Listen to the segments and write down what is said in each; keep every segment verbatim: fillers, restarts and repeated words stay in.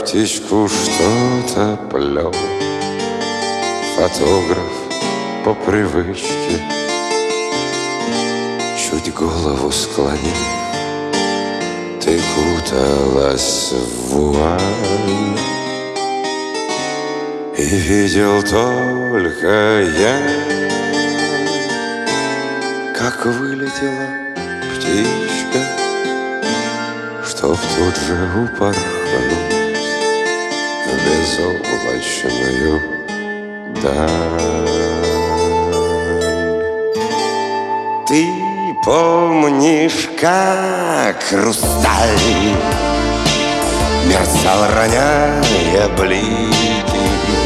птичку что-то плел. Фотограф по привычке, чуть голову склонив, ты куталась в вуаль. И видел только я, как вылетела птичка, чтоб тут же упорхнуть в безоблачную даль. Ты помнишь, как хрусталь мерцал, роняя блики,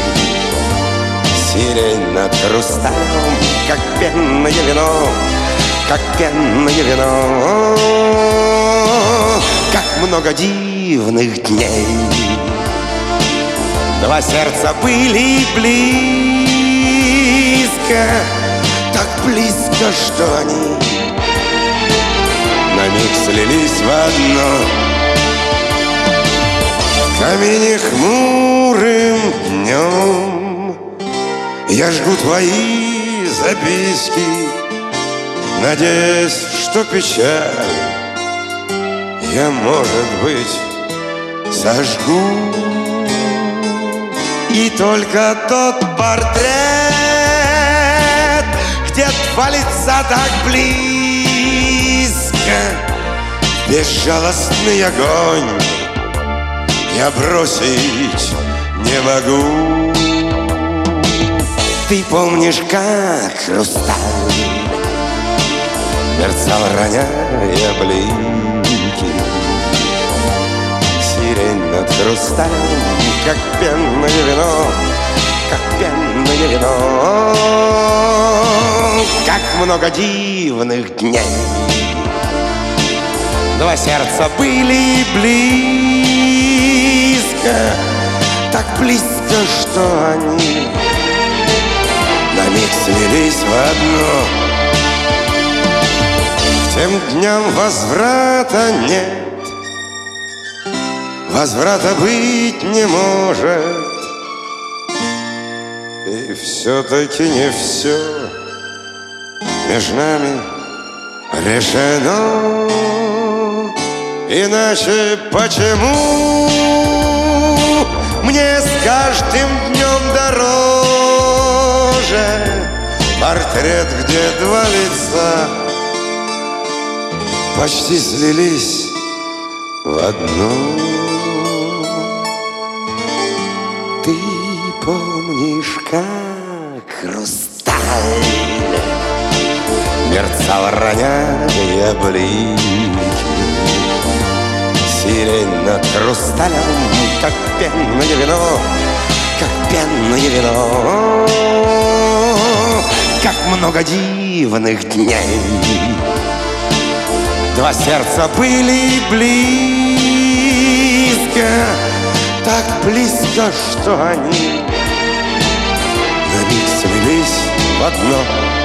сирень над хрусталем, как пенное вино, как пенное вино. Как много дивных дней, два сердца были близко, так близко, что они на миг слились в одно. В камине хмурым днем я жгу твои записки, надеясь, что печаль я, может быть, сожгу. И только тот портрет, где два лица так близко, безжалостный огонь я бросить не могу. Ты помнишь, как хрусталь мерцал, роняя блики, сирень над хрусталем, как пенное вино, как пенное вино. Как много дивных дней, два сердца были близко, так близко, что они на миг слились в одно. К тем дням возврата нет, возврата быть не может. И все-таки не все между нами решено. Иначе почему мне с каждым днем дороже портрет, где два лица почти слились в одно? Ты помнишь, как хрусталь мерцал, роняя блики, сирень над хрусталем, как пенное вино, как пенное вино. Как много дивных дней, два сердца были близко, так близко, что они на миг слились в одно.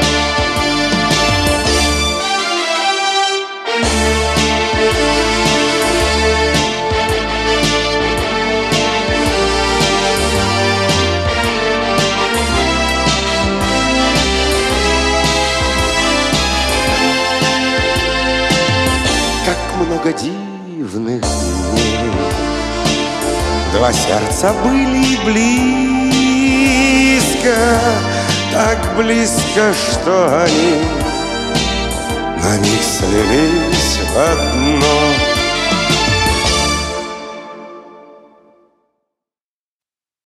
Как много дивных дней, два сердца были близко, так близко, что они на миг слились в одно.